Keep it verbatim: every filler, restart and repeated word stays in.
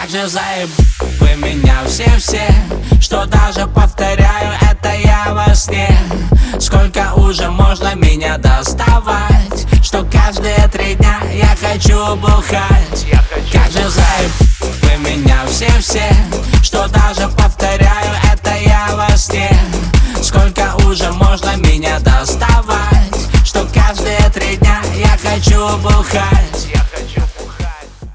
Как же заеб... вы меня все-все, что даже повторяю это я во сне. Сколько уже можно меня доставать, что каждые три дня я хочу бухать. Как же заеб... вы меня все-все, что даже повторяю это я во сне. Сколько уже можно меня доставать, что каждые три дня я хочу бухать.